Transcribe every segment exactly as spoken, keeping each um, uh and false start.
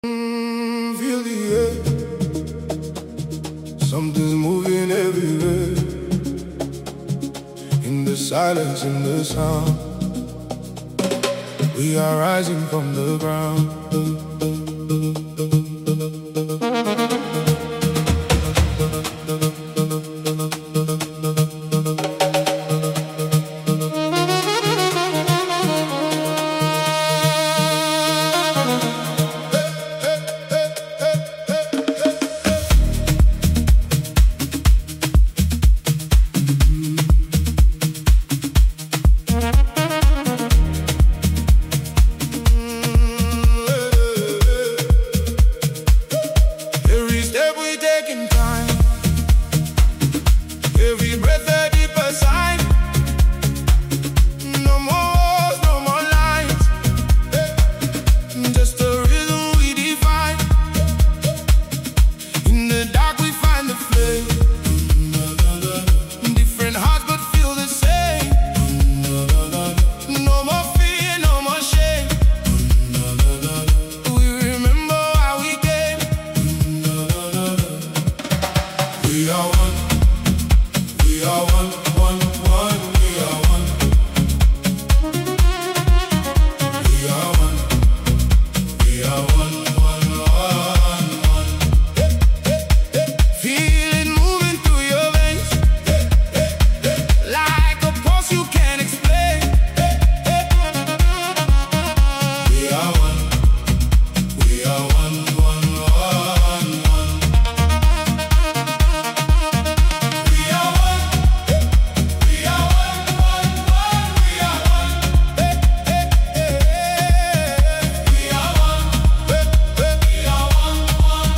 Mm, feel the air. Something's moving everywhere. In the silence, in the sound, we are rising from the ground. Every breath a deeper sign. No more walls, no more lines. Just a rhythm we define. In the dark we find the flame. Different hearts but feel the same. No more fear, no more shame. We remember how we came. We are one. We are one, one, one, we are one. We are one, we are one, one, one, one. Feel it moving through your veins, like a pulse you can't explain. We are one, we are one, one, one, one. We are one. We are one, one, one, we are one. We are one, we are one, one,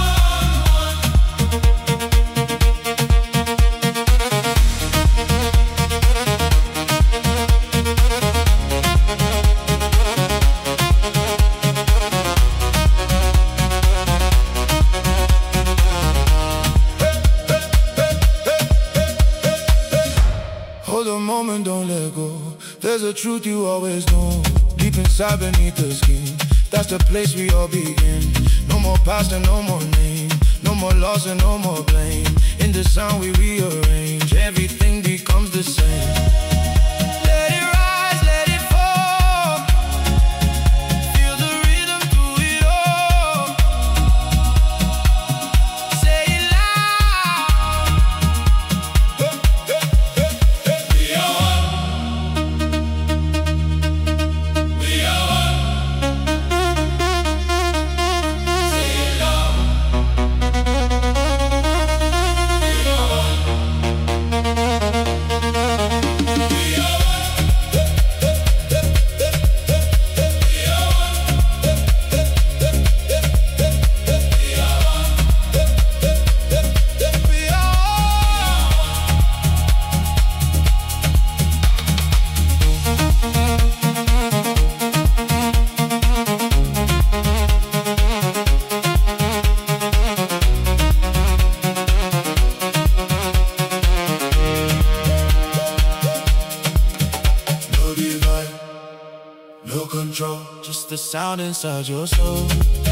hold a moment, don't let go. There's a truth you always know, deep inside beneath the skin. That's the place we all begin. No more past and no more name. No more loss and no more blame. In the sound we rearrange, everything becomes the same. Let it rise, let it fall. Feel the rhythm through it all. Say it loud. We are one. We are one. Say it loud. We are one. We are one. We are one. We are one. We are no divide, no control, just the sound inside your soul.